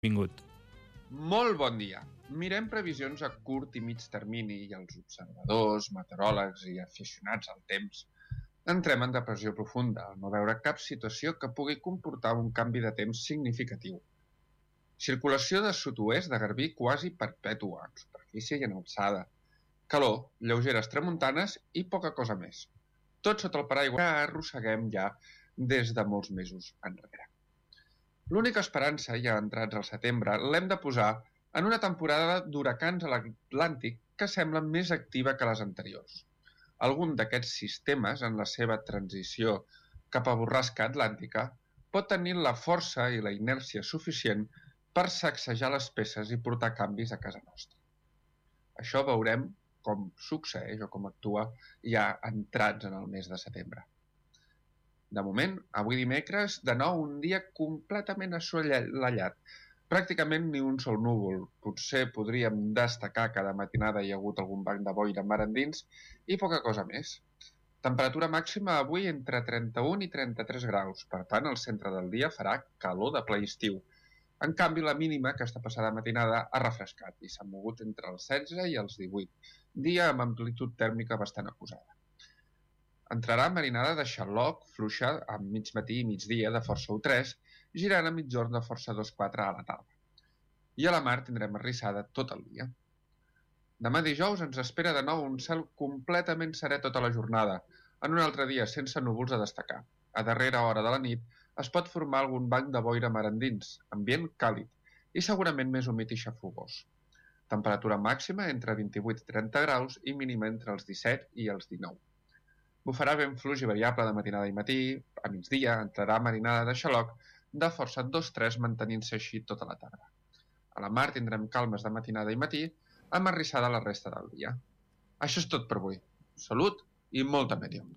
Vingut. Molt bon dia. Mirem previsions a curt i mig termini i els observadors, meteoròlegs i aficionats al temps entrem en depressió profunda al no veure cap situació que pugui comportar un canvi de temps significatiu. Circulació de sud-oest de garbí quasi perpètua, en superfície i en alçada. Calor, lleugeres tramuntanes i poca cosa més. Tot sota el paraigua que arrosseguem ja des de molts mesos enrere. L'única esperança, ja entrats al setembre, l'hem de posar en una temporada d'huracans a l'Atlàntic que sembla més activa que les anteriors. Algun d'aquests sistemes, en la seva transició cap a borrasca atlàntica, pot tenir la força i la inèrcia suficient per sacsejar les peces i portar canvis a casa nostra. Això veurem com succeeix o com actua ja entrats en el mes de setembre. De moment, avui dimecres, de nou un dia completament assolellat. Pràcticament ni un sol núvol. Potser podríem destacar que de matinada hi ha hagut algun banc de boira mar endins i poca cosa més. Temperatura màxima avui entre 31 i 33 graus. Per tant, al centre del dia farà calor de ple estiu. En canvi, la mínima aquesta passada matinada ha refrescat i s'ha mogut entre els 16 i els 18. Dia amb amplitud tèrmica bastant acusada. Entrarà marinada de xaloc fluixa a mig matí i migdia de força 1-3, girant a mitjorn de força 2-4 a la tarda. I a la mar tindrem arrissada tot el dia. Demà dijous ens espera de nou un cel completament serè tota la jornada, en un altre dia sense núvols a destacar. A darrera hora de la nit es pot formar algun banc de boira mar endins, ambient càlid i segurament més humit i xafogós. Temperatura màxima entre 28 i 30 graus i mínima entre els 17 i els 19. Bufarà vent fluix i variable de matinada i matí, a migdia entrarà marinada de xaloc de força 2-3 mantenint-se així tota la tarda. A la mar tindrem calmes de matinada i matí, amb arrissada la resta del dia. Això és tot per avui. Salut i molta meteor.